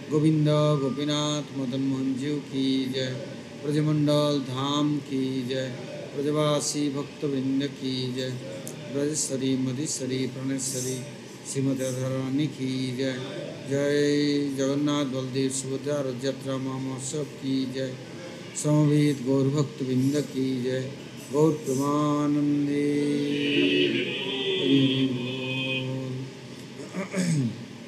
गोविंदा गोपीनाथ मदन मोहन जीव की जय। ब्रजमंडल धाम की जय। ब्रजवासी भक्तवृंद की जय। ब्रजेश्वरी मधीश्वरी प्रणेश्वरी श्रीमती रानी की जय। जय जगन्नाथ बलदेव सुभद्रा रथ यात्रा महोत्सव की जय। समवेत गौर भक्तवृंद की जय। गौर प्रेमानंदे हरि हरि बोल।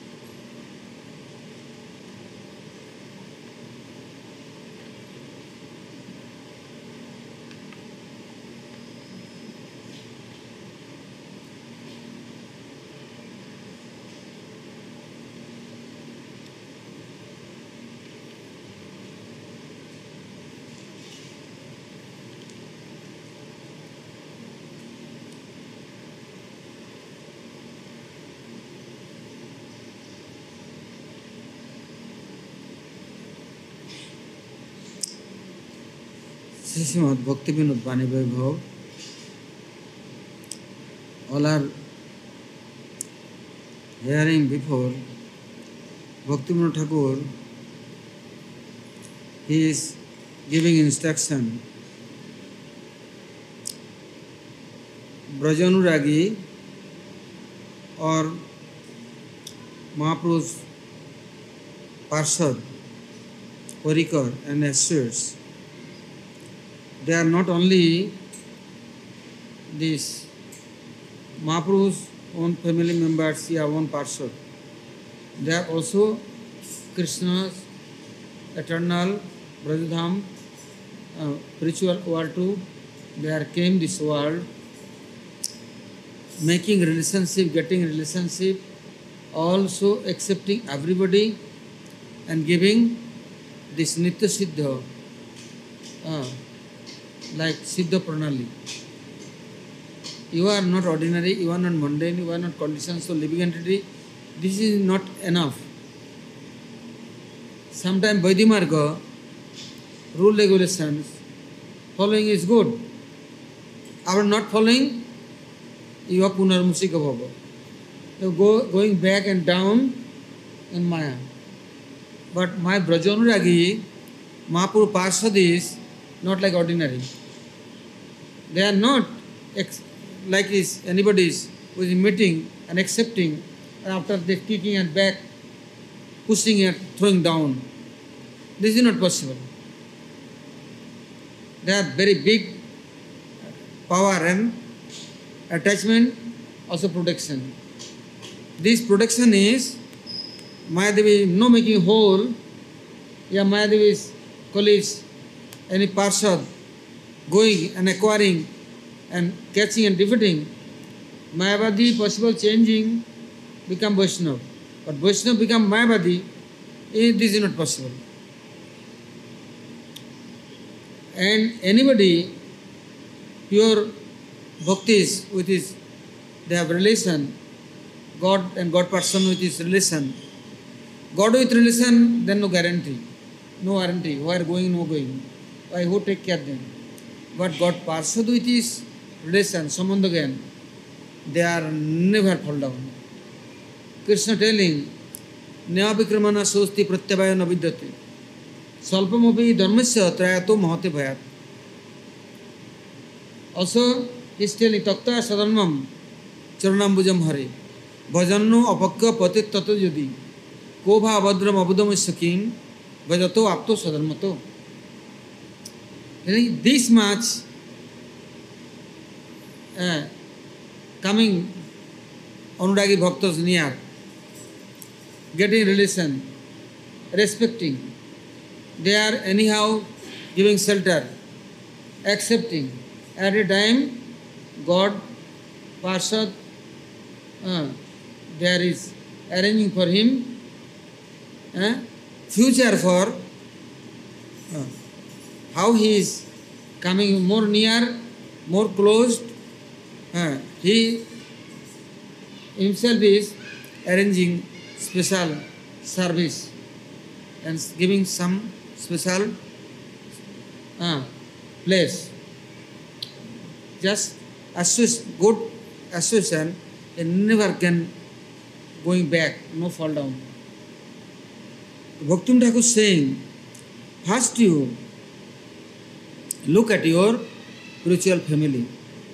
Srimad Bhakti Vinod Bani Vaibhav. All are hearing before Bhakti Vinod Thakur. He is giving instruction. Brajanuragi or Mahaprabhu's Parshad, Parikar and associates. They are not only this Mahaprabhu's own family members, yeah, own Parshad. They are also Krishna's eternal Brajadham spiritual world too. They are came this world, making relationship, getting relationship, also accepting everybody and giving this Nitya Siddha, like Siddha Pranali. You are not ordinary, you are not mundane, you are not conditioned, so living entity. This is not enough. Sometimes Vaidimarga, rule regulations, following is good. Our not following, you are Punarmusika Bhava. You go going back and down in Maya. But my Brajanuragi, Mahaprabhu Parshad is not like ordinary. They are not like is anybody's who is meeting and accepting, and after they kicking and back, pushing and throwing down. This is not possible. They have very big power and attachment, also protection. This protection is Mayadevi no making whole, yeah, Mayadevi's colleagues, any Parshad going and acquiring and catching and defeating, Mayavadi possible changing, become Vaishnava. But Vaishnava become Mayavadi, this is not possible. And anybody, pure bhaktis with his, they have relation, God and God person with his relation. God with relation, then no guarantee. No guarantee. Who are going, no going. Why, who take care of them? But God Parshad with his relation, Sambandha Gyan, they are never fall down. Krishna telling, Naya Vikramana Sosti Pratyabhaya Navidyate. Salpamopi Dharmasya Trayato Mahate Bhayat. Also, he is telling Takta Sadhanmam Charanambujam Hare. Bhajanno Apakya Patit Tato Yudi. Kobha Abhadram Abudam Sakim. Bhajato Apto Sadharmato. This much coming Anuragi Bhaktas near, getting relation, respecting. They are anyhow giving shelter, accepting. At a time, God, Parshad, there is arranging for him future for how he is coming more near, more close. He himself is arranging special service and giving some special place. Just good association, and never can going back, no fall down. Bhaktivinoda Thakur is saying, first you look at your spiritual family.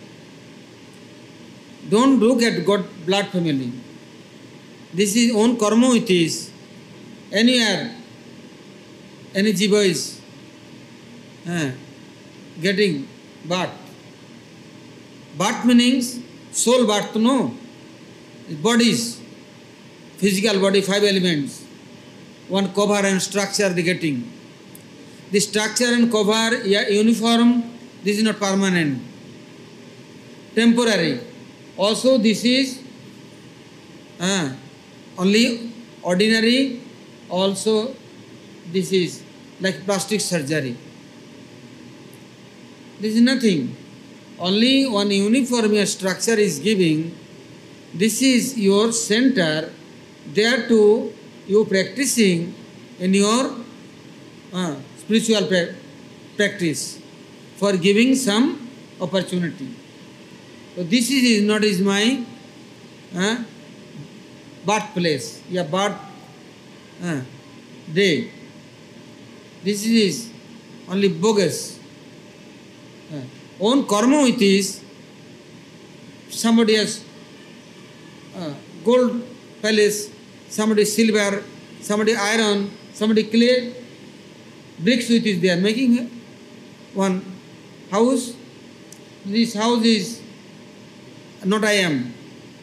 Don't look at God blood family. This is own karma it is. Anywhere, any jiva is getting birth. Birth means soul birth, no? Bodies, physical body, 5 elements. One cover and structure they getting. The structure and cover, uniform, this is not permanent. Temporary. Also this is only ordinary. Also this is like plastic surgery. This is nothing. Only one uniform structure is giving. This is your center. There too you practicing in your spiritual practice for giving some opportunity. So this is not is my birthplace, birth day. This is only bogus. Own karma it is. Somebody has gold palace, somebody silver, somebody iron, somebody clay, bricks with it they are making one house. This house is not I am.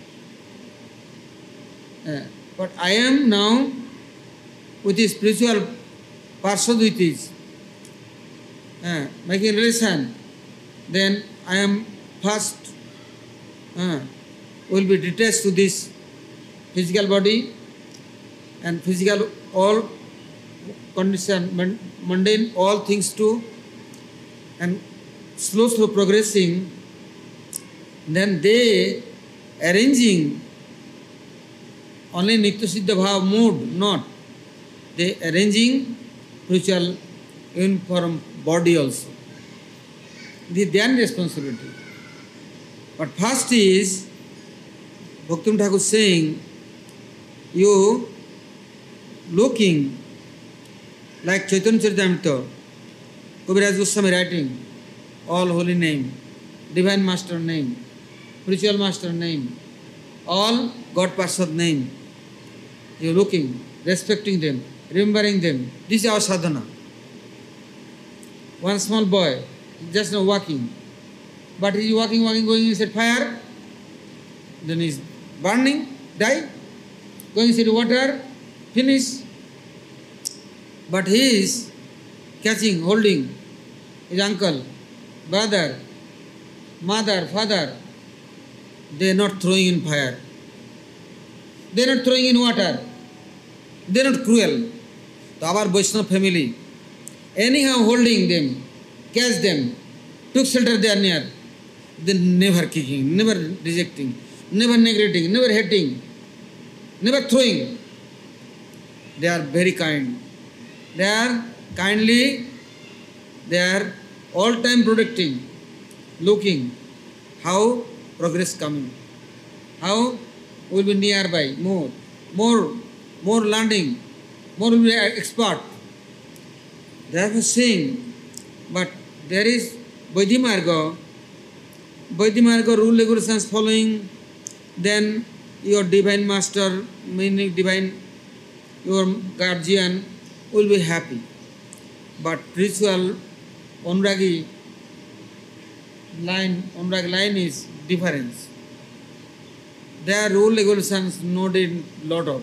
But I am now with his spiritual person with his making relation. Then I am first will be detached to this physical body and physical all condition, mundane all things too, and slow progressing. Then they arranging only Nitya Siddha Bhav mood, not. They arranging spiritual uniform body also. This is their responsibility. But first is, Bhaktivinoda Thakur saying, you looking like Chaitanya Charitamrita, Kaviraj Goswami writing, all holy name, divine master name, spiritual master name, all God Parshad name. You looking, respecting them, remembering them. This is our sadhana. One small boy, just now walking, but he is walking, going inside fire, then he is burning, die, going inside water, finish. But he is catching, holding his uncle, brother, mother, father. They are not throwing in fire. They are not throwing in water. They are not cruel. To our Vaishnava family, anyhow holding them, catch them, took shelter they are near. They never kicking, never rejecting, never neglecting, never hating, never throwing. They are very kind. They are kindly, they are all time protecting, looking how progress coming, how will be nearby, more learning, more will be expert. Therefore saying, but there is Vaidhi Marga rule regulations following, then your divine master, meaning divine, your guardian will be happy. But ritual Anuragi line is difference. Their rule regulations noted lot of.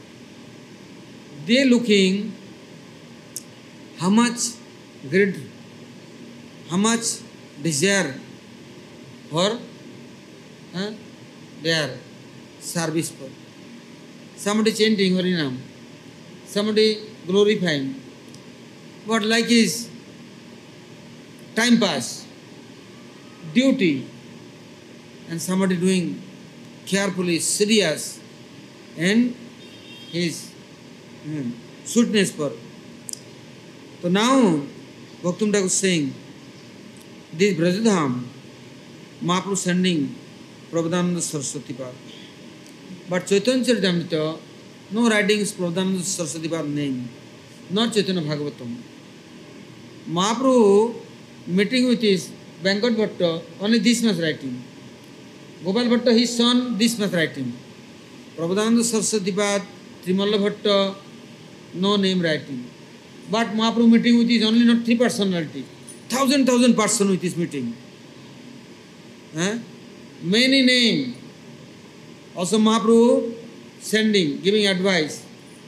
They looking how much greed, how much desire for their service for. Somebody chanting Harinam, somebody glorifying. What like is time pass, duty, and somebody doing carefully, serious, and his sweetness for. So now, Bhaktivinoda Thakur is saying, this Brajadham, Mahaprabhu sending Prabhupada Saraswati Pad. But Chaitanya Charitamrita, No writings Prabhupada Saraswati Pad name, not Chaitanya Bhagavatam. Mahaprabhu meeting with his Venkat Bhatta, only this much writing. Gopal Bhatta, his son, this much writing. Prabhupada Saraswati Pad, Trimalla Bhatta, no name writing. But Mahaprabhu meeting with his only not three personality, thousand person with his meeting. Many name. Also Mahaprabhu sending, giving advice.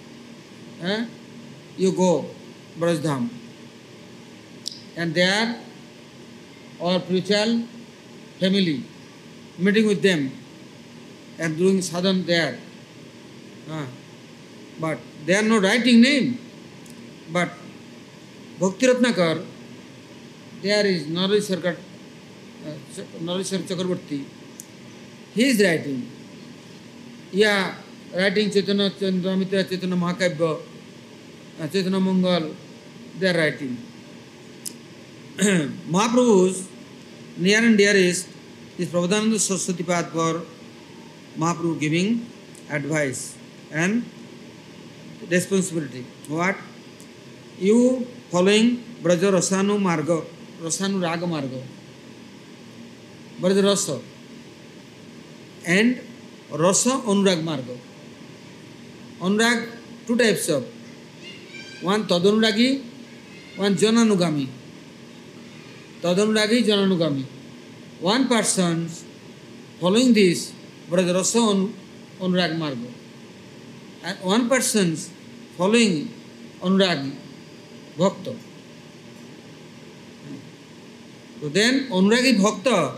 You go, Brajdham. And there, our spiritual family, meeting with them and doing sadhana there. But they are not writing name. But Bhakti Ratnakar, there is Narayeshwar Chakrabarti. He is writing. Yeah, writing Chaitanya Chandramitra, Chaitanya Mahakabya, Chaitanya Mangal, they are writing. Mahaprabhu's near and dearest is Prabhupada Saraswati Pad for Mahaprabhu giving advice and responsibility. What? You following Braja Rasanu Marga, Rasanu Raga Marga, Braja Rasa, and Rasa Anurag Marga. Anurag, two types of. One Tadunuragi, one Jananugami. Tadunuragi, Jananugami. One person following this Braja Rasa Anurag Marga. And one person following Anurag Bhakta. So then Anuragi Bhakta,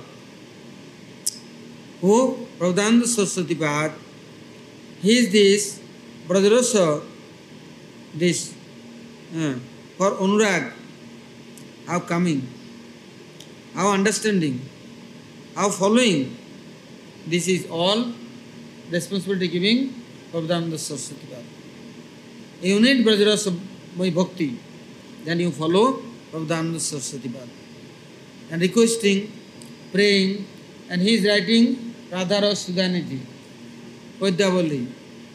who Prabhupada Saraswati Pad, he is this Brajarasa, this for Anurag, how coming, how understanding, how following, this is all responsibility giving Prabhupada Saraswati Pad. You need Brajarasa Bhakti, then you follow Prabhupada Saraswati Pad. And requesting, praying, and he is writing Radharas Sudaniti, Vaidyavalli,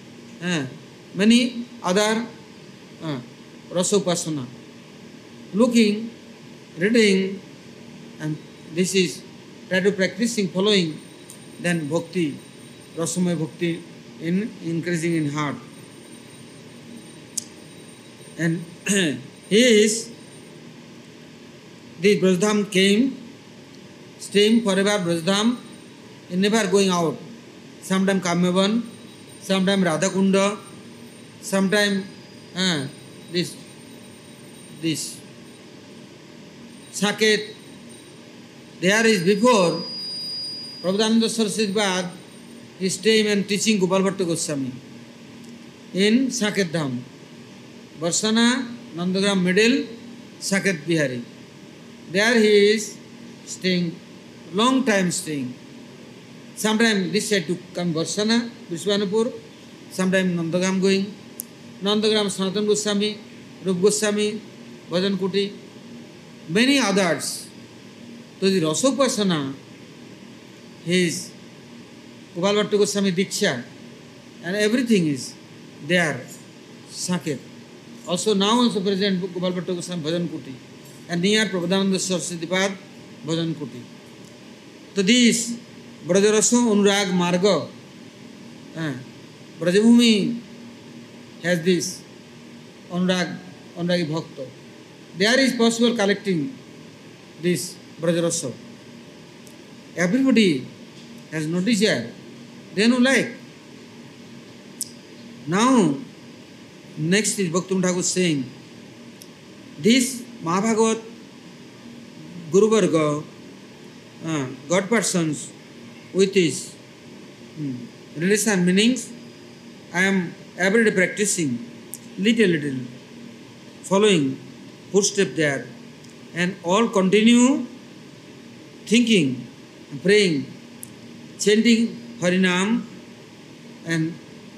many other Rasopasana. Looking, reading, and this is try to practicing, following, then bhakti, Rasamaya bhakti in increasing in heart. And he is, the Brajdham came, staying forever Brajdham, and never going out. Sometime Kamyavan, sometime Radhakunda, sometime this Saket. There is before Prabhupada Saraswati Pad, he staying and teaching Gopal Bhatta Goswami in Saket Dham. Varsana, Nandagram middle, Saket Bihari. There he is staying, long time staying. Sometimes this side to come Varsana, Vishwanupur, sometimes Nandagram going. Nandagram Sanatana Goswami, Rup Goswami, Bhajan Kuti, many others. So the Rasopasana, his Gopal Bhatta Goswami Diksha, and everything is there, Saket. Also now also present Gopal Bhatta Goswami Bhajan Kuti, and near Prabhupada Saraswati Pad Bhajan Kuti. So this Brajarasa Anurag Marga, Brajabhumi has this Anuragi Bhakta. There is possible collecting this Brajarasa. Everybody has no desire, they no like. Now, next is Bhakti Thakur saying, this Mahabhagat Guru Varga, God persons with his relation meanings, I am every day practicing, little, following footstep there, and all continue thinking, praying, chanting Harinam, and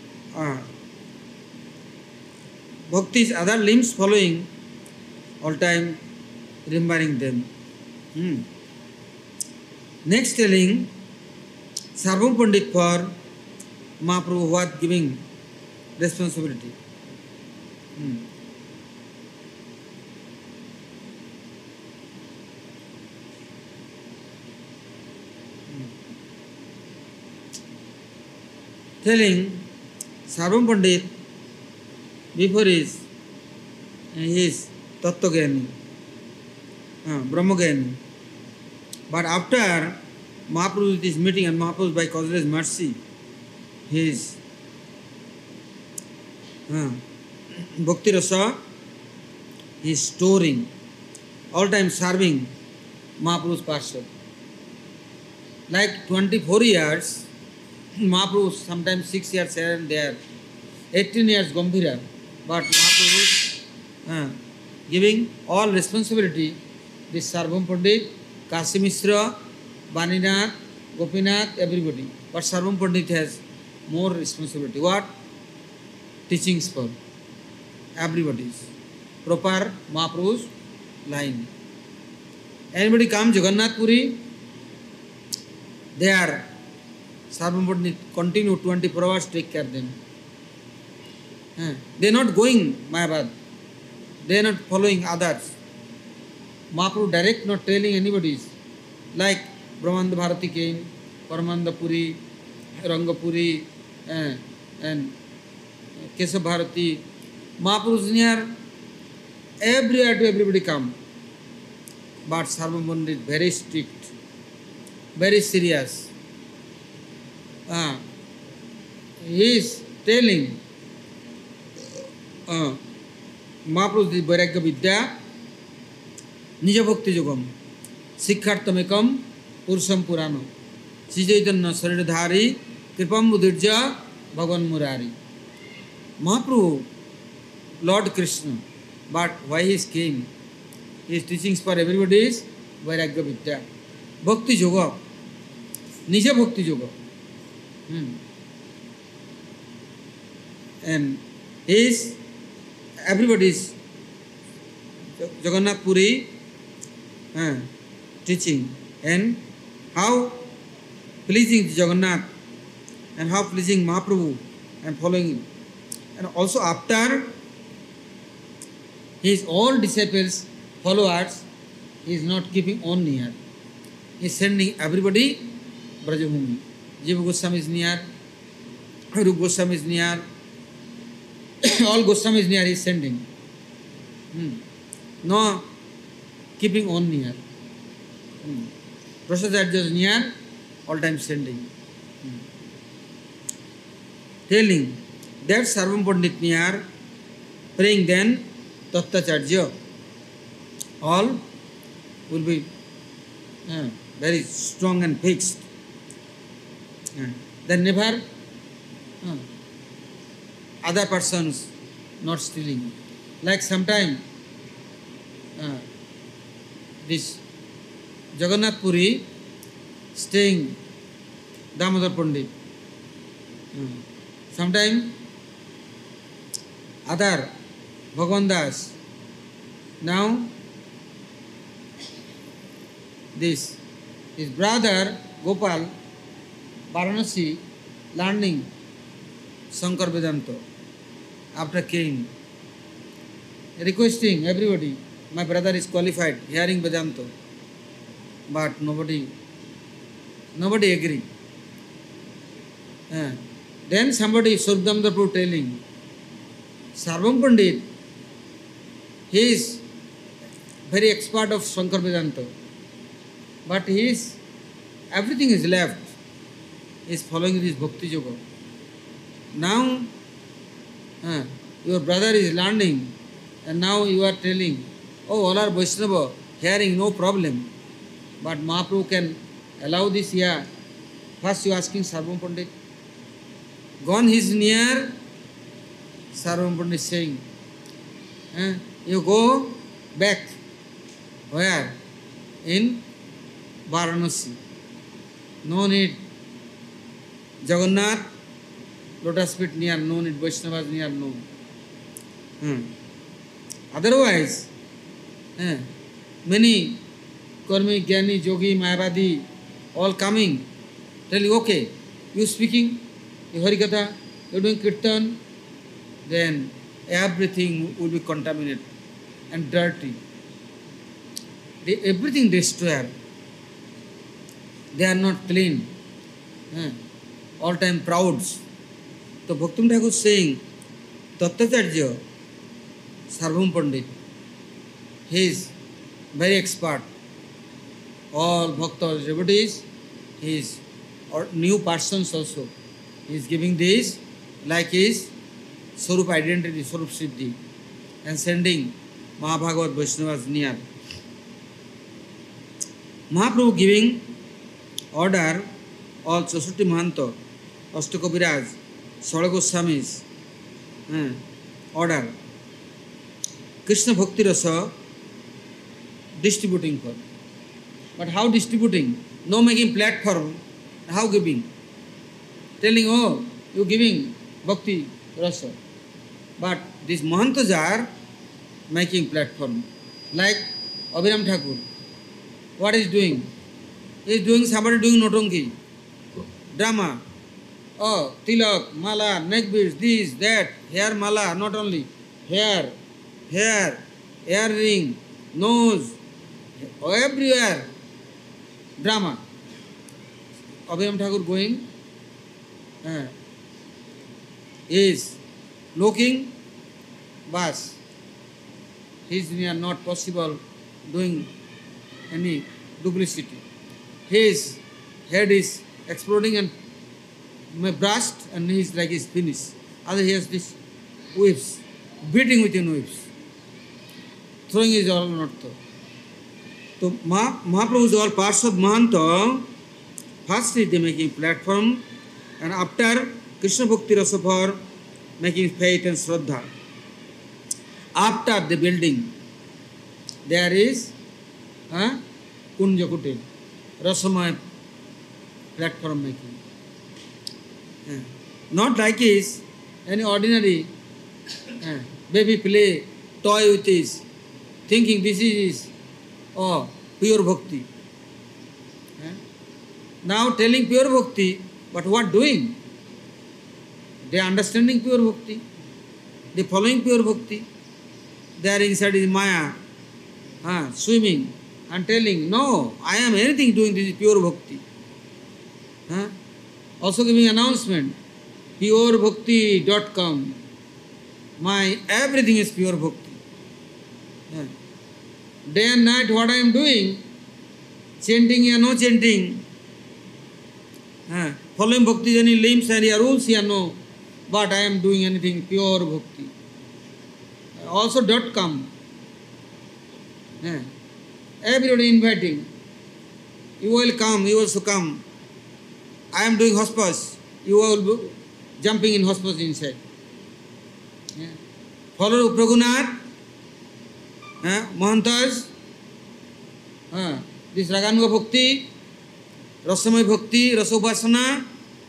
Bhakti's other limbs following, all time remembering them. Next telling, Sarvam Pandit for Mahaprabhu was giving responsibility. Hmm. Telling Sarvam Pandit before his Tattvagani, Brahmagani. But after Mahaprabhu with his meeting and Mahaprabhu by causeless mercy, his Bhakti Rasa, he is storing, all time serving Mahaprabhu's parcel. Like 24 years, Mahaprabhu sometimes 6 years here and there, 18 years Gambhira, but Mahaprabhu giving all responsibility, this Sarvam Pandit, Kasi Mishra, Baninath, Gopinath, everybody. But Sarvam Pandit has more responsibility. What? Teachings for everybody's. Proper Mahaprabhu's line. Anybody come Jagannath Puri, they are Sarvam Pandit continue 24 hours take care of them. They are not going Mayabad. They are not following others. Mahaprabhu direct not telling anybody. Like Brahmananda Bharati came, Paramananda Puri, Rangapuri, and Keshav Bharati. Mahaprabhu is near, everywhere to everybody come. But Sarvam Pandit is very strict, very serious. He is telling Mahaprabhu Vairagya Vidya Nija Bhakti Yogam Sikkhartamekam Purusham Purano Sri Chaitanya Saridhari Kripam Mudirja Bhagavan Murari. Mahaprabhu, Lord Krishna, but why he came? His teachings for everybody is Vairagya Vidya. Bhakti Yoga, Nija Bhakti Yoga. And is everybody's Jagannath Puri teaching and how pleasing Jagannath and how pleasing Mahaprabhu and following him. And also after his all disciples, followers, he is not keeping on near. He is sending everybody Brajabhumi. Jiva Goswami is near, Rupa Goswami is near, all Goswami is near, he is sending. No keeping on near. Prasadacharya is near, all time sending. Telling that Sarvam Pandit near, praying then Tattvacharya. All will be very strong and fixed. Then never other persons not stealing. Like sometime this Jagannath Puri staying Damodar Pandit. Sometime other Bhagavan Das. Now this his brother Gopal Varanasi learning Shankar Vedanta after came requesting everybody, my brother is qualified hearing Vedanta, but nobody agree. Then somebody Surdamdar Prabhu telling Sarvam Pandit, he is very expert of Shankar Vedanta, but everything is left. He is following this Bhakti Yoga. Now your brother is learning and now you are telling, oh, all are Vaishnava, hearing no problem. But Mahaprabhu can allow this here. First you asking Sarvam Pandit. Gone his near, Sarvam Pandit saying, you go back. Where? In Varanasi. No need. Jagannath, lotus feet near, no need. Vaishnavas near, no. Otherwise, many Karmi, Gyani, Jogi, Mayavadi, all coming, tell you, okay, you speaking, you Harikatha, you doing Kirtan, then everything will be contaminated and dirty. Everything destroyed. They are not clean. All time prouds. So Bhakti Thakur is saying, Tattacharya, Sarvam Pandit, he is very expert. All bhaktas, devotees, he is, or new persons also, he is giving this like his Swarup identity, Swarup Siddhi, and sending Mahabhagavat Vaishnavas near. Mahaprabhu giving order, all Chaushatti Mahanta, Ashtakabiraj, Sala Goswamis, order. Krishna Bhakti Rasa distributing for. But how distributing? No making platform. How giving? Telling, oh, you giving Bhakti Rasa. But these Mahantas are making platform. Like Abhiram Thakur. What is doing? He is doing, somebody doing Notonki, drama. Oh, tilak, mala, neck beads, this, that, hair mala, not only hair, earring, nose, everywhere, drama. Abhiram Thakur going, is looking, bas. His near not possible doing any duplicity. His head is exploding and brushed, and he is like his finished. Other he has this whips, beating within whips. Throwing is all not so. So Mahaprabhu is all parts of Mahanta. First is they making platform, and after Krishna Bhakti Rasa for making faith and Shraddha. After the building, there is Kunja Kutir, Rasamaya platform making. Not like is any ordinary baby play, toy with this, thinking this is pure bhakti. Now telling pure bhakti, but what doing? They are understanding pure bhakti, they following pure bhakti, they are inside is Maya, swimming and telling, no, I am anything doing this is pure bhakti. Also giving announcement, purebhakti.com. My everything is pure bhakti. Day and night what I am doing, chanting or no chanting, following bhakti any limbs and rules here no, but I am doing anything pure bhakti. Also .com. Everybody inviting. You will come, you also come. I am doing hospice. You will be jumping in hospice inside. Follow Prabhunath, Mahantas, this Raganuga Bhakti, Rasamaya Bhakti, Rasopasana,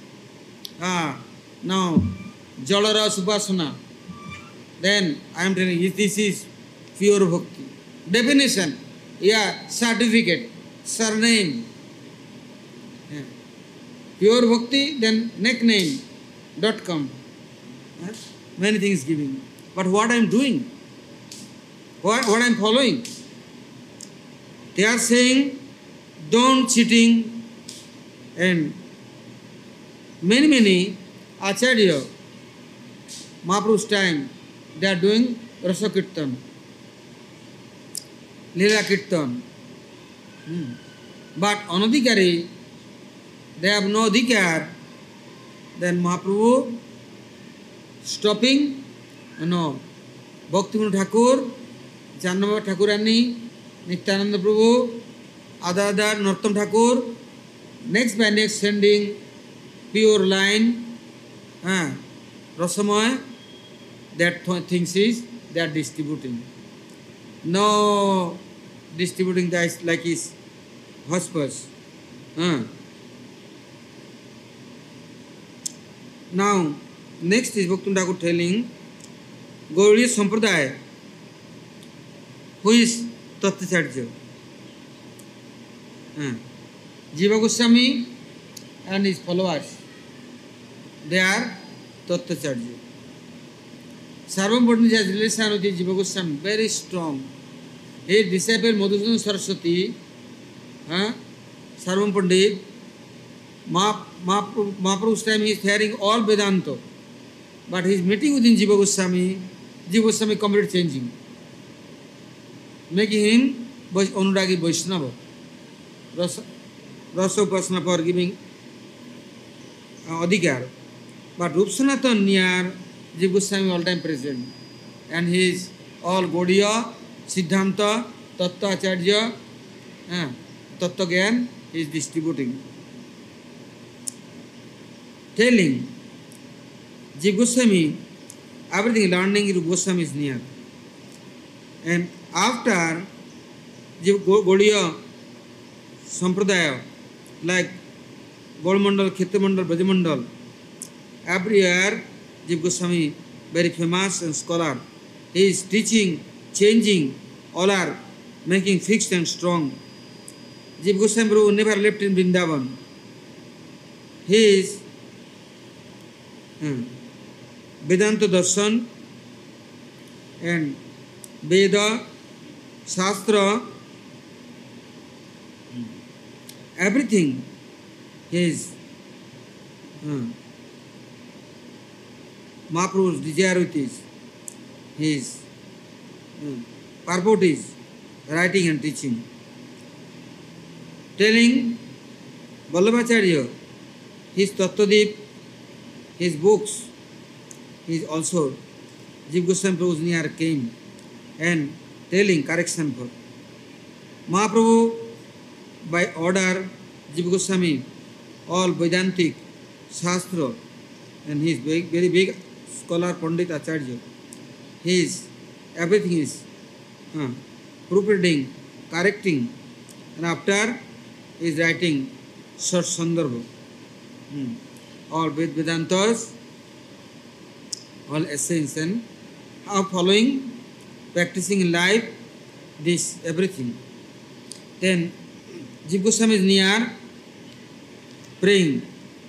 now Jalara Supasana. Then I am telling you, this is pure bhakti. Definition, certificate, surname. Pure bhakti, then nickname.com. Many things giving. But what I am doing, what I am following, they are saying, don't cheating, and many Acharya, Mahaprabhu's time, they are doing Rasa Kirtan, Leela Kirtan. But Anadhikari, they have no adhikar, then Mahaprabhu stopping, Bhaktivinoda Thakur, Jannava Thakurani, Nityananda Prabhu, other Narottam Thakur, next by next sending pure line, Rasamaya, that things is, they are distributing. No distributing that like his hospice. Now, next is Bhaktivinoda Thakur telling, Gauriya Sampradaya, who is Tattacharya? Jiva Goswami and his followers, they are Tattacharya. Sarvam Pandit has relation with Jiva Goswami very strong. His disciple Madhusudan Saraswati, Sarvam Pandit, Mahaprabhu's time he is hearing all Vedanta. But his meeting within Jiva Goswami completely changing, making him Anuragi Vaishnava. Rasa Upasana for giving Adhikar. But Rup Sanatan near Jiva Goswami all time present. And he is all Gaudiya, Siddhanta, Tattva Acharya, Tattva Gyan, he is distributing. Telling Jiva Goswami, everything learning Rupa Goswami is near. And after Gaudiya Sampradaya, like Gaudamandal, Khetamandal, Brajamandal, every year Jiva Goswami, very famous and scholar, he is teaching, changing, all are making fixed and strong. Jiva Goswami Prabhu never left in Vrindavan. He is Vedanta Darshan and Veda, Shastra, everything is Mahaprabhu's desire with his purport is writing and teaching. Telling Vallabhacharya, his Tattvadeep, his books, is also Jiva Goswami Prabhu's near came and telling correction for Mahaprabhu by order Jiva Goswami, all Vedantic, Shastra, and he is very big scholar Pandit Acharya. His everything is proofreading, correcting, and after he is writing short Sandarbha. All Vedantas, all essence, and how following, practicing in life, this everything. Then Jiva Goswami is near praying.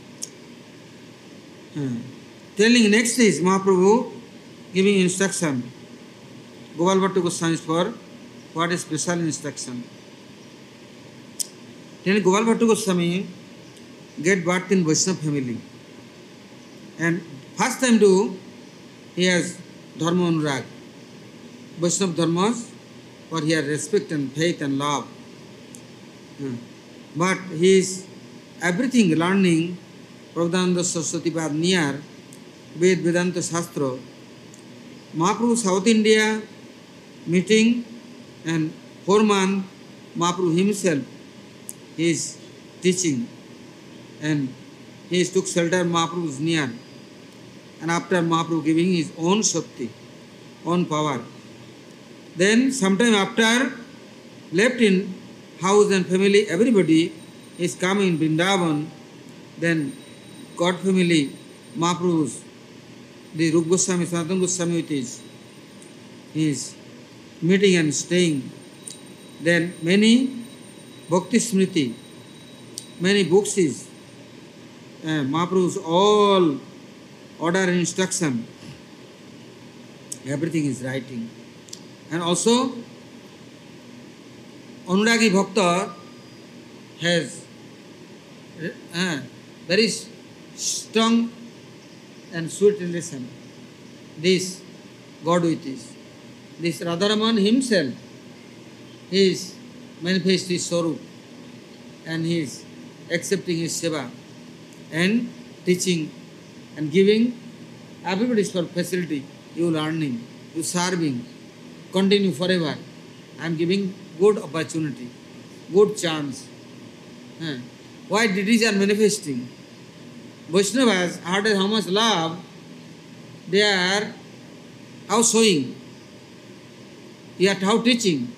Telling next is Mahaprabhu giving instruction. Gopal Bhattu Goswami for what is special instruction. Then Gopal Bhattu Goswami get birth in Vaishnava family. And first time too, he has Dharma Anurag. Vaishnava Dharmas, for he has respect and faith and love. But he is everything learning Prabhupada Saraswati Pad near Vedanta Shastra. Mahaprabhu South India meeting and 4 months Mahaprabhu himself is teaching and he took shelter Mahaprabhu's near. And after Mahaprabhu giving his own Shakti, own power. Then sometime after left in house and family, everybody is coming in Vrindavan. Then God family, Mahaprabhu's, the Rupa Goswami, Sanatana Goswami with his meeting and staying. Then many Bhakti Smriti, many books is Mahaprabhu's all order and instruction, everything is writing. And also Anuragi Bhakta has very strong and sweet relation. This God with this Radharaman himself, he is manifest his Swarup and he is accepting his seva and teaching and giving. Everybody is for facility. You learning, you serving, continue forever. I am giving good opportunity, good chance. Why deities are manifesting? Vaishnavas, heard how much love, they are how showing, yet how teaching.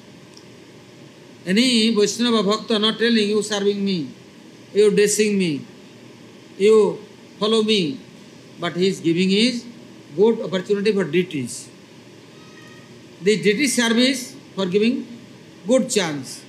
Any Vaishnava Bhakta not telling you serving me, you dressing me, you follow me, but he is giving his good opportunity for deities. The deity service for giving good chance,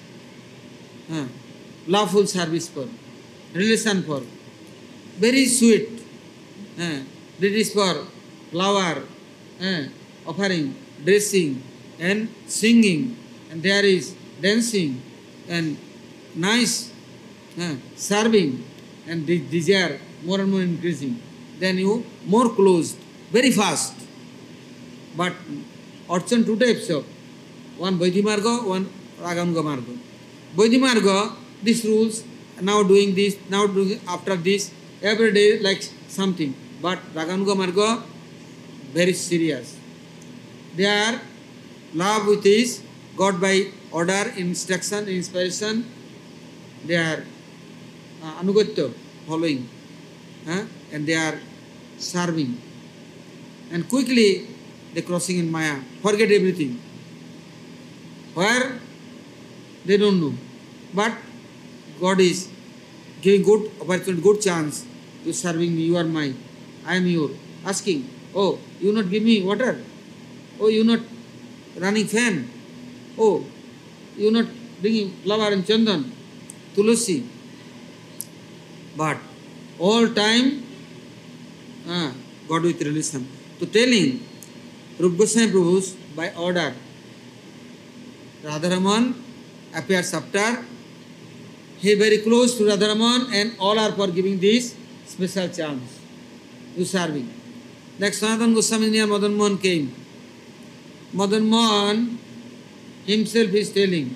lawful service for, relation for, very sweet. Deities for flower, offering, dressing, and singing, and there is dancing, and nice serving, and the desire more and more increasing. Then you more closed, very fast. But Archan two types of one Vaidhi Marga, one Raganuga Marga. Vaidhi Marga, these rules, now doing this, now doing after this, every day like something. But Raganuga Marga, very serious. They are love with is got by order, instruction, inspiration. They are anugatya, following, and they are serving. And quickly they crossing in Maya, forget everything. Where they don't know. But God is giving good opportunity, good chance to serving me. You are mine, I am your. Asking, oh, you not give me water? Oh, you not running fan? Oh, you not bringing flower and chandan, tulasi? But all time, God with relation. To telling, Rupa Goswami Prabhu's by order, Radharaman appears after. He very close to Radharaman, and all are for giving this special chance to serving. Like Sanatana Goswami near Madan Mohan came. Madan Mohan himself is telling,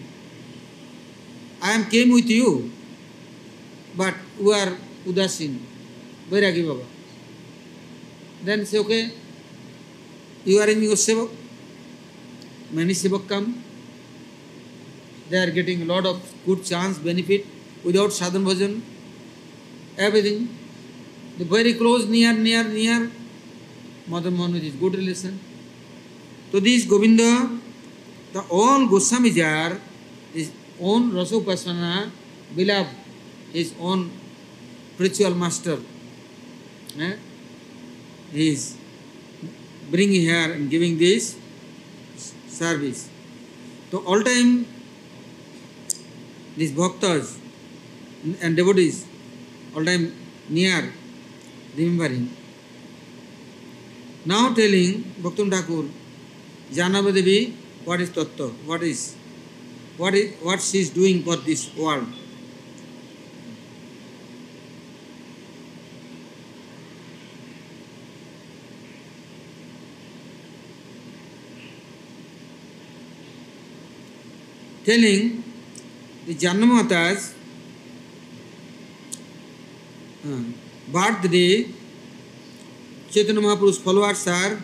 I came with you, but we are udasin, Vairagi Baba. Then say, okay, you are in your sevak. Many sevak come. They are getting a lot of good chance, benefit, without sadhan bhajan, everything. They very close, near. Madan Mohan with his good relation. So this Govinda, the all Goswamis are his own Rasa Upasana, beloved, his own spiritual master. He is bringing here and giving this service. So all time these bhaktas and devotees, all time near, remembering. Now telling Bhaktivinoda Thakur, Janava Devi, what is Tattva? What she is doing for this world? Telling the Janamata's birthday, Chaitanya Mahaprabhu's followers are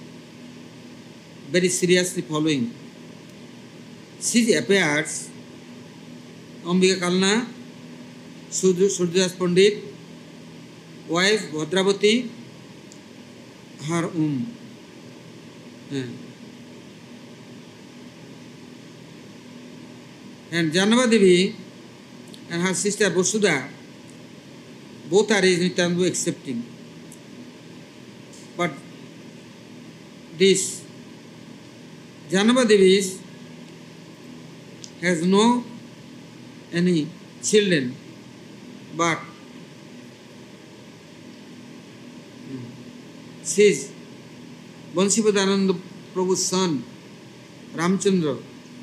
very seriously following. She appears, Ambika Kalna, Surdas Pandit, wife Bhadravati, her and Janava Devi and her sister Vasudha, both are Nityananda accepting. But this Janava Devi has no any children, but she is Vansipadananda Prabhu's son, Ramchandra.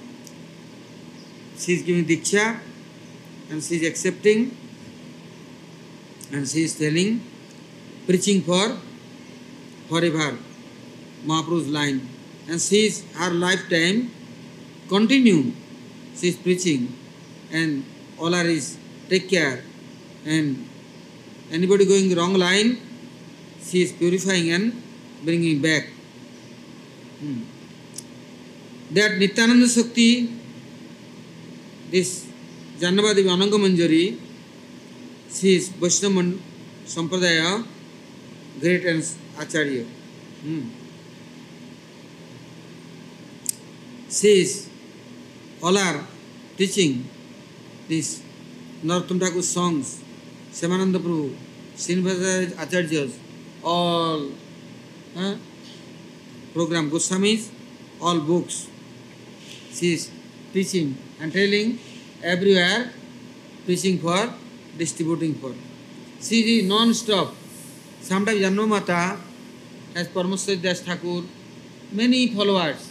She is giving Diksha and she is accepting and she is telling, preaching for forever, Mahaprabhu's line. And she is her lifetime continue. She is preaching and all are is take care, and anybody going wrong line, she is purifying and bringing back. That Nityananda Shakti, this Janava Devi Ananga Manjari, she is Vaishnava Sampradaya, great and Acharya. She is, all are teaching these Narottam Thakur songs, Shyamananda Prabhu, Srinivasa Acharyas, all program Goswamis, all books. She is teaching and telling everywhere, preaching for, distributing for. She is non-stop. Sometimes Janma Mata, as Paramaswari Das Thakur, many followers.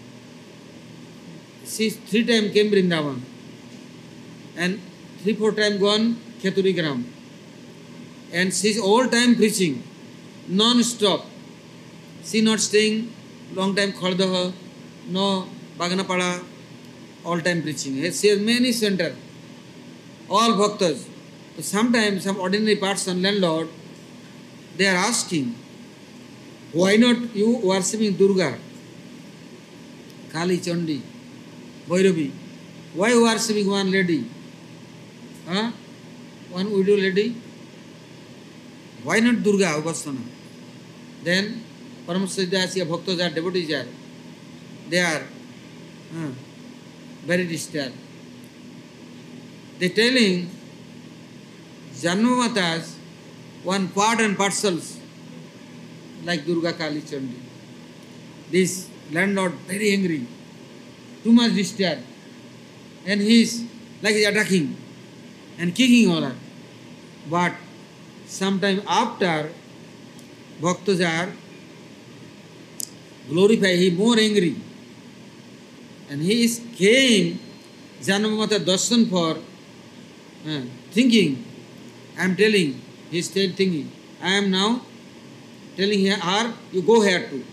She 3 times came Vrindavan and 3-4 times gone Kheturi Gram. And she's all time preaching, non-stop. She not staying long time Khardaha, no Baganapada, all time preaching. She has many centers, all bhaktas. So sometimes some ordinary person, landlord, they are asking, why not you worshipping Durga, Kali, Chandi, Bhairavi? Why worshipping one lady? Huh? One widow lady? Why not Durga Upasana? Then Paramahansa Bhaktas are devotees are. They are very disturbed. They telling Janmamatas one part and parcels like Durga Kali Chandi. This landlord very angry, too much disturbed, and he is like attacking and kicking all her. But sometime after Bhaktas are glorify, he more angry. And he is came Janmamata darshan for thinking, I am telling, he is still thinking, I am now telling here, or you go here too.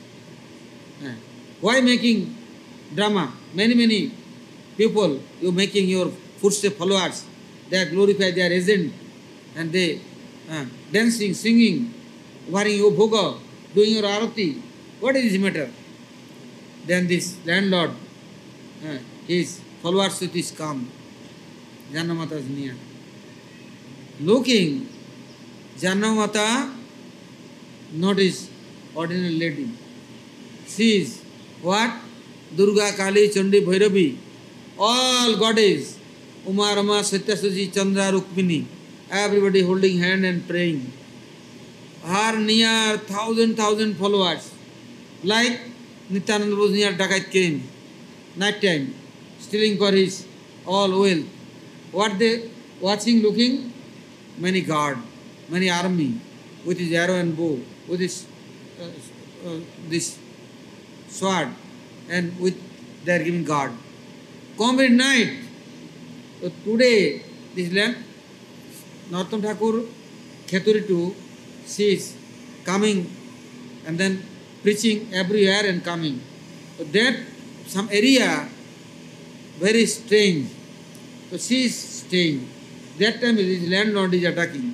Why making drama? Many people, you making your footstep followers, they are glorified, they are agent, and they dancing, singing, wearing your bhoga, doing your arati. What is this matter? Then this landlord, his followers with his calm. Janmamata is near. Looking, Janmamata, not his ordinary lady. She is what? Durga, Kali, Chandi, Bhairavi, all goddess, Uma, Rama, Satyasuji, Chandra, Rukmini, everybody holding hand and praying. Her near thousand followers. Like Nityananda was near Dakat came, night time, stealing for his all wealth. What they watching, looking? Many guard, many army, with his arrow and bow, with his this sword, and with they are giving guard. Come at night. So today, this land, Narottam Thakur, Kheturi too, she is coming and then preaching everywhere and coming. So that some area very strange. So she is staying. That time his landlord is attacking.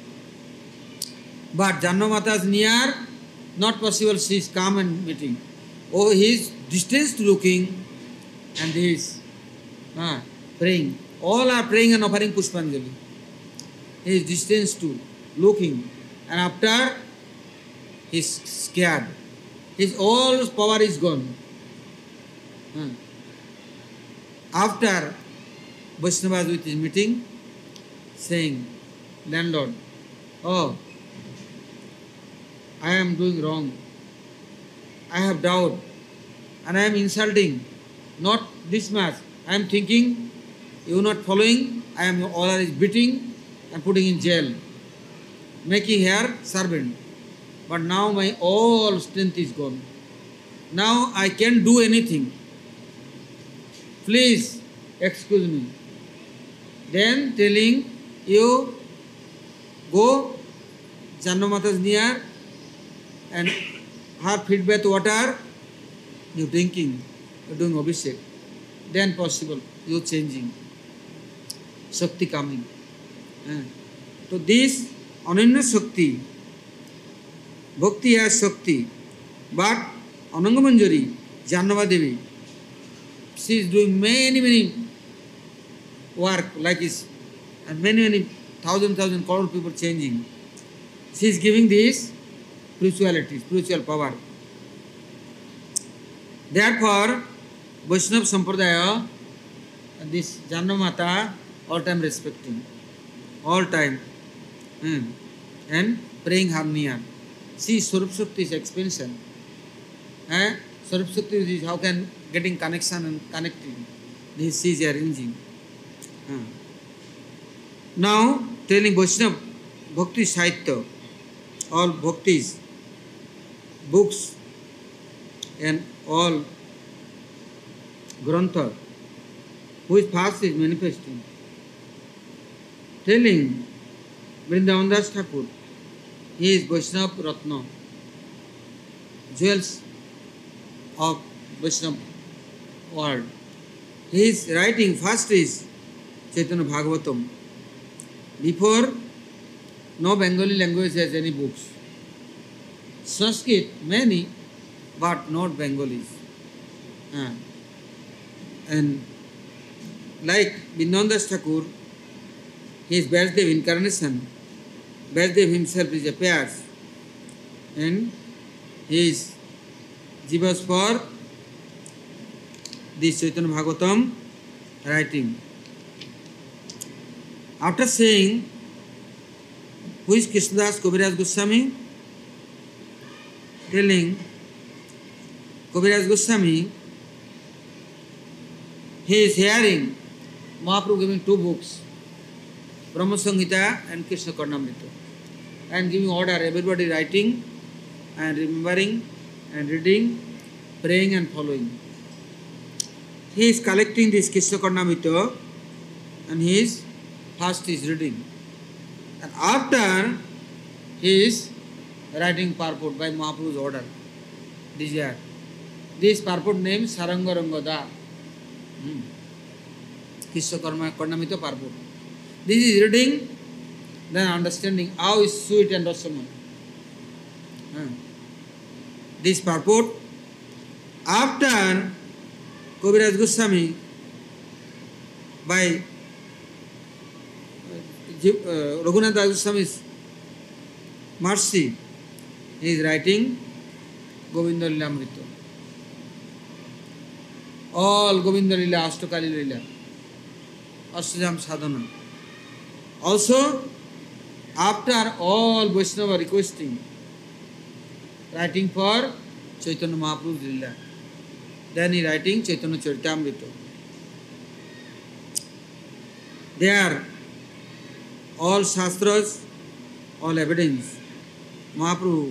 But Janmamata is near, not possible, she is calm and meeting. Oh, he is distanced looking and he is praying. All are praying and offering Pushpanjali. He is distanced to looking. And after he is scared. His all power is gone. After Vaishnavas with his meeting, saying, landlord, oh, I am doing wrong. I have doubt. And I am insulting. Not this much. I am thinking, you are not following, I am all is beating and putting in jail. Making her servant. But now my all strength is gone. Now I can't do anything. Please excuse me. Then telling you, go, Janmamata is near, and her feet bath water, you drinking, you doing abhishek. Then possible, you changing. Shakti coming. So this Ananya Shakti, Bhakti has Shakti, but Ananga Manjari, Janava Devi, she is doing many work like this, and many thousand crore people changing. She is giving this spirituality, spiritual power. Therefore, Vaishnava Sampradaya, this Janmamata, all time respecting, all time, and praying her near. See, Swarup Shakti is expansion. Swarup Shakti is how can getting connection and connecting. This she is arranging. Now, telling Vaishnava Bhakti Sahitya, all bhaktis, books, and all Grantha, which fast is manifesting, telling Vrindavan Das Thakur, he is Vaishnava Ratna, jewels of Vaishnava world. He is writing first is Chaitanya Bhagavatam. Before, no Bengali language has any books. Sanskrit, many, but not Bengalis. And like Vrindavan Das Thakur, he is Vyasdev incarnation. Vyasdev himself is appears and he is jivas for this Chaitanya Bhagavatam writing. After saying who is Krishnadas Kaviraj Goswami, telling Kaviraj Goswami, he is hearing Mahaprabhu giving two books, Brahma Samhita and Krishna Karnamrita, and giving order, everybody writing and remembering and reading, praying and following. He is collecting this Krishna Karnamrita and he is first is reading. And after he is writing purport by Mahaprabhu's order, desire. This purport name Saranga Rangada. Krishna Karnamrita purport. This is reading, then understanding how is sweet and awesome. This purport. After Kaviraj Goswami, by Raghunath Das Goswami's mercy, he is writing Govinda Lila Amrita. All Govinda Lila, Ashtakali Lila, Ashtajam Sadhana. Also, after all Vaishnava requesting, writing for Chaitanya Mahaprabhu's Lila, then he writing Chaitanya Charitamrita. There, all Shastras, all evidence, Mahaprabhu,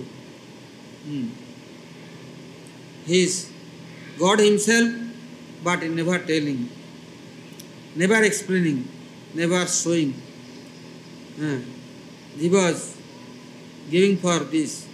he is God himself, but never telling, never explaining, never showing. He was giving for this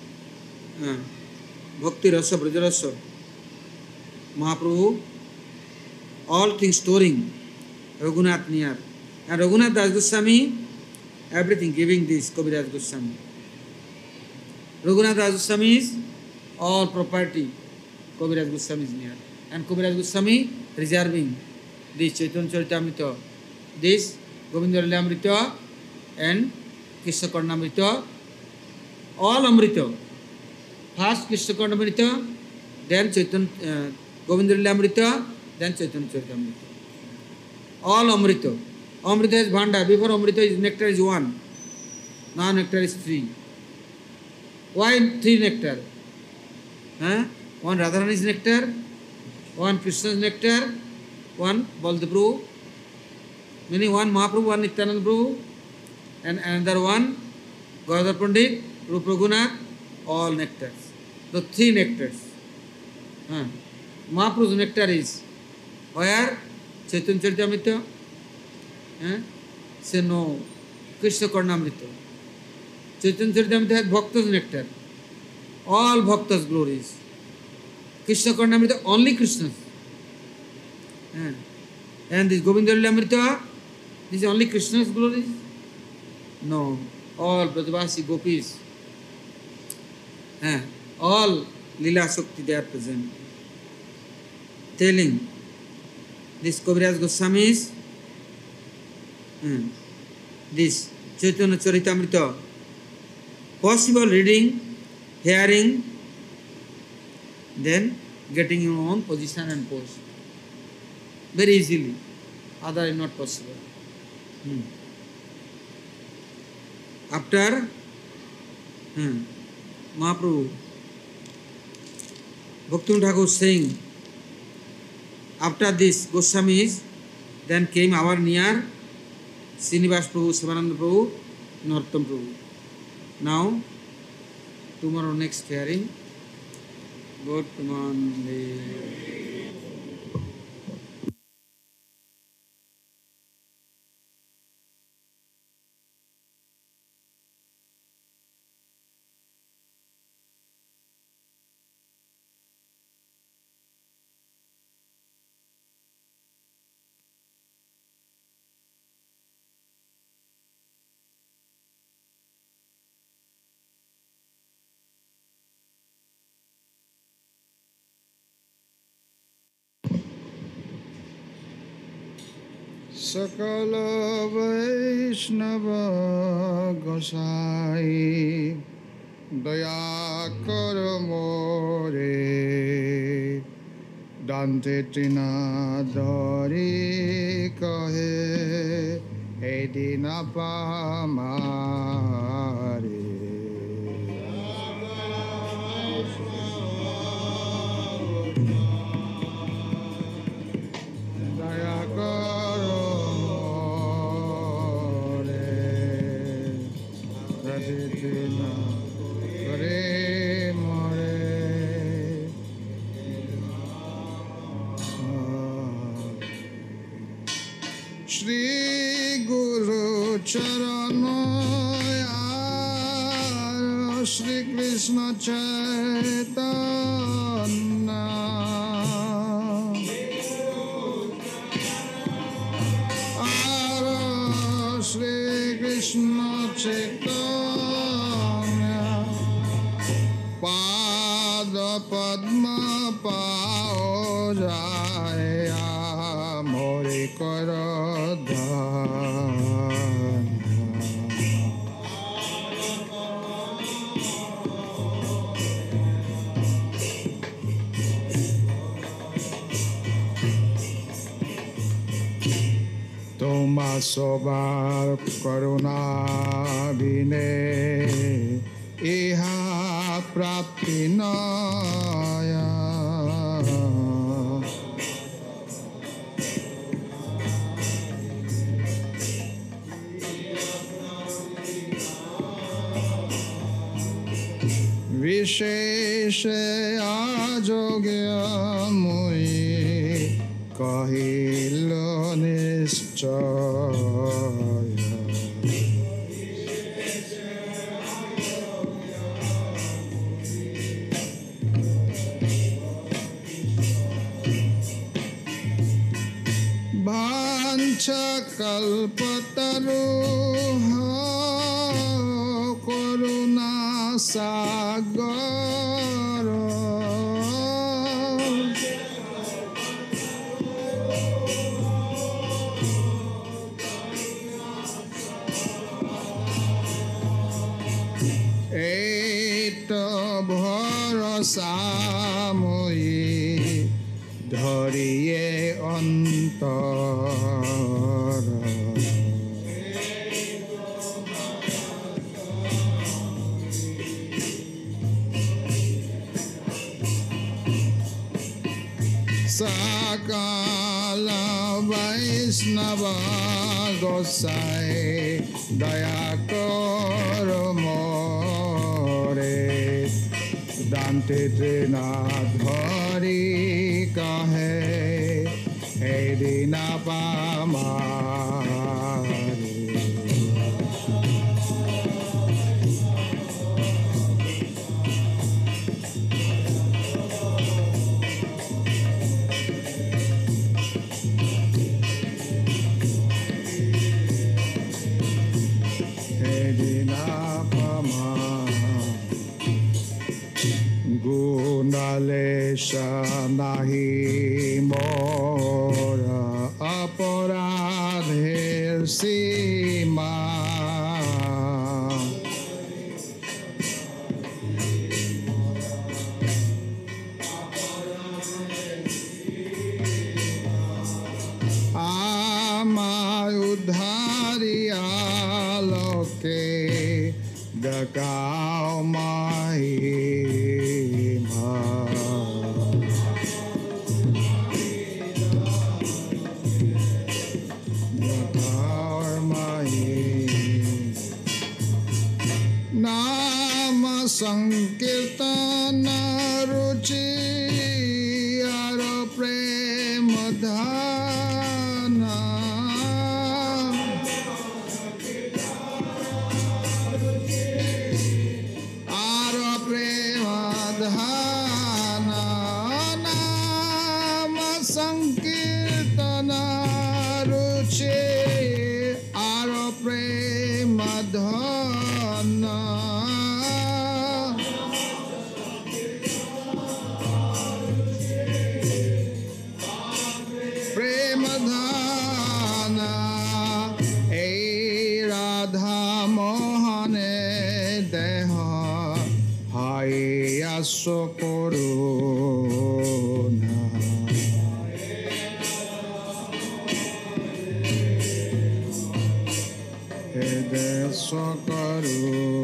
Bhakti Rasa, Braja Rasa. Mahaprabhu, all things storing, Raghunath near. And Raghunath Das Goswami, everything giving this Kaviraj Goswami. Raghunath Das Goswami is all property, Kaviraj Goswami is near. And Kaviraj Goswami reserving this Chaitanya Charitamrita, this Govinda Lila Amrita and Krishna Karnamrita, all Amrita. First Krishna Karnamrita, then Chaitanya Govinda Lila Amrita, then Chaitanya Charitamrita. All Amrita. Amrita is Bhanda. Before Amrita is nectar is one. Now nectar is three. Why three nectar? One Radharani's nectar, one Krishna's nectar, one Baldev, meaning one Mahaprabhu, one Nityananda Prabhu, and another one Gadadhar Pandit, Rupa Raghunath, all nectars. The three nectars. Mahaprabhu's nectar is where? Chaitanya Charitamrita. Say no, Krishna Karnamrita. Chaitanya Charitamrita has Bhakta's nectar. All Bhakta's glories. Krishna Karnamrita, only Krishna's. And this Govinda Lila Amrita, this is only Krishna's glories? No, all Brajavasi Gopis. All Lila Shakti they are present. Telling this Kaviraj Goswami's this Chaitanya Charitamrita, possible reading, hearing, then getting your own position and post. Very easily. Otherwise not possible. After Mahaprabhu, Bhaktivinoda Thakur saying, after this Goswamis, then came our near Srinivas Prabhu, Sivananda Prabhu, Narottam Prabhu. Now, tomorrow next hearing. Bhutmandi. सकल वैष्णव गोसाई दया कर मोरे दान्ते तृणा धरी कहे हे दीना पामारे दया करो Radhina Hare Mare Shri Guru Charanaya Shri Krishna Chaitanya Shri Krishna Chaitanya Pada Padma Pao Jaya Mori Karadhana Toma sobar karuna bine iha prapti naya Visheshe ajogya mui kahilo nischaya Vancha kalpataruha karuna sagara Eta bharasa moi dhariye antara Sakala Vaishnava Gosai Daya karo more Dante Trina Dhari Kahe He Dina Pamare Gunalesha nahi mora aparadher sima Amay udhariya loke Gakao Mahima Dana Ara Prema Dana Nama Sankirtana Ruchi Ara Prema Dana Premadhana Ei Radha Mohane Deha Hai Aso Koruna Hede Sokaru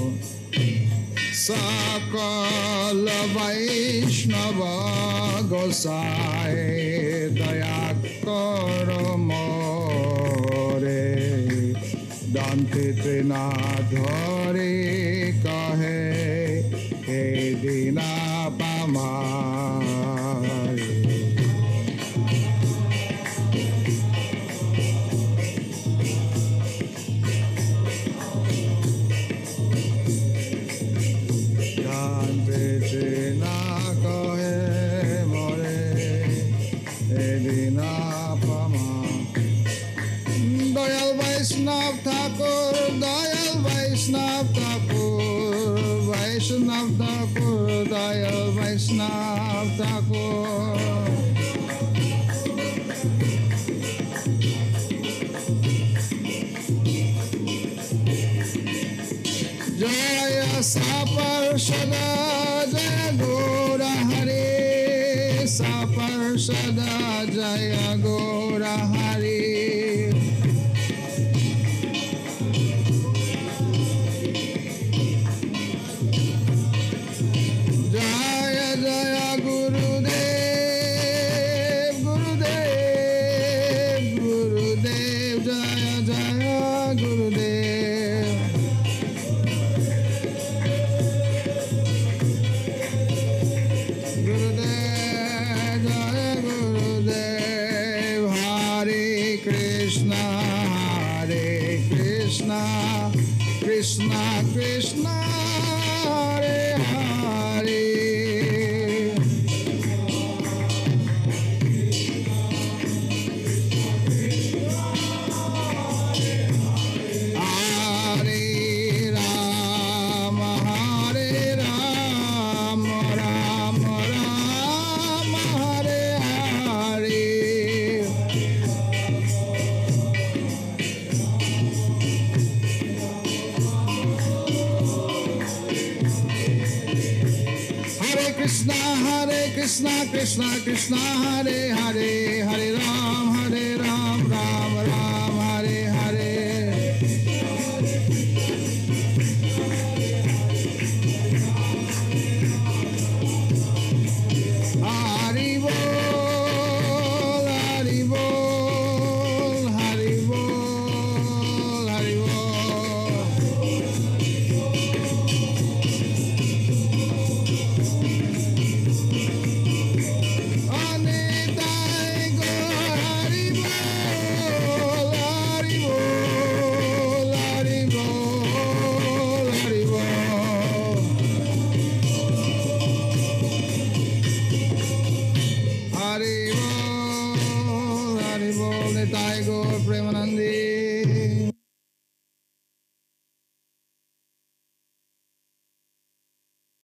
Sakala Vaishnava Gosai Daya Karo More Dante Trinadhare Kahe He Dina Pamare Dante Trina Kahe More He Dina Pamare Dayal Vaishnav Thakur, Dayal Vaishnav Thakur, Vaishnav Thakur, Dayal Vaishnav Thakur. Jaya Sapar Sada, Jaya Gora Hari, Sapar Sada, Jaya Gora Hari. Jaya Jaya Gurudev, Gurudev, Gurudev, Jaya Jaya Gurudev. Gurudev, Jaya Gurudev, Hare Krishna, Hare Krishna, Krishna Krishna, Hare Hare. Hare Rama, Hare Rama, Rama Rama, Hare Hare. Hare Krishna, Krishna Krishna, Hare Hare, Hare Ram, Ram Ram, Hare Hare. Hari Bol, Hari Bol, Hari Bol, Hari Bol. Anitai Gaur Hari Bol, Hari Bol, Hari Bol, Hari Bol. Hari Bol, Nitai Gaur Premanandi.